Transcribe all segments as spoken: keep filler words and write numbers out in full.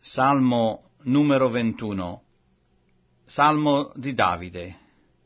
Salmo numero ventuno. Salmo di Davide.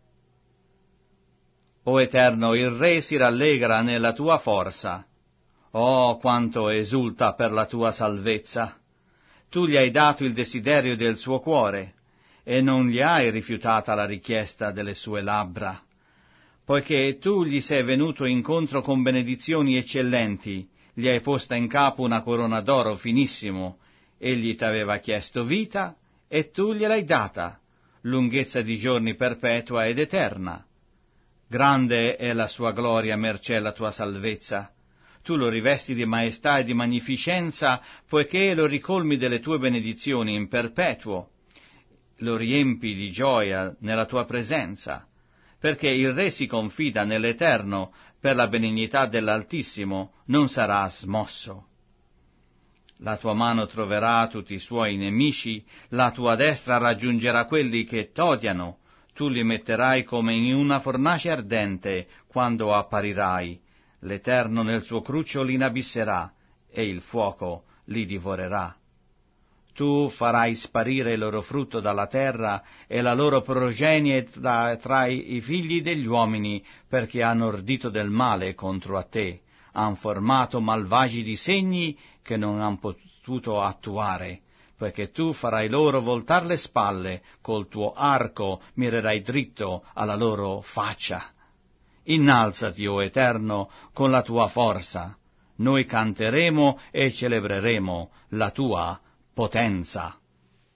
O Eterno, il Re si rallegra nella tua forza. Oh, quanto esulta per la tua salvezza! Tu gli hai dato il desiderio del suo cuore, e non gli hai rifiutata la richiesta delle sue labbra. Poiché tu gli sei venuto incontro con benedizioni eccellenti, gli hai posta in capo una corona d'oro finissimo. Egli t'aveva chiesto vita, e tu gliel'hai data, lunghezza di giorni perpetua ed eterna. Grande è la sua gloria, mercé la tua salvezza. Tu lo rivesti di maestà e di magnificenza, poiché lo ricolmi delle tue benedizioni in perpetuo. Lo riempi di gioia nella tua presenza, perché il Re si confida nell'Eterno, per la benignità dell'Altissimo non sarà smosso. La tua mano troverà tutti i suoi nemici, la tua destra raggiungerà quelli che t'odiano. Tu li metterai come in una fornace ardente quando apparirai. L'Eterno nel suo cruccio li inabisserà, e il fuoco li divorerà. Tu farai sparire il loro frutto dalla terra e la loro progenie tra, tra i figli degli uomini, perché hanno ordito del male contro a te, han formato malvagi disegni che non han potuto attuare, perché tu farai loro voltar le spalle, col tuo arco mirerai dritto alla loro faccia. Innalzati, o Eterno, con la tua forza, noi canteremo e celebreremo la tua potenza.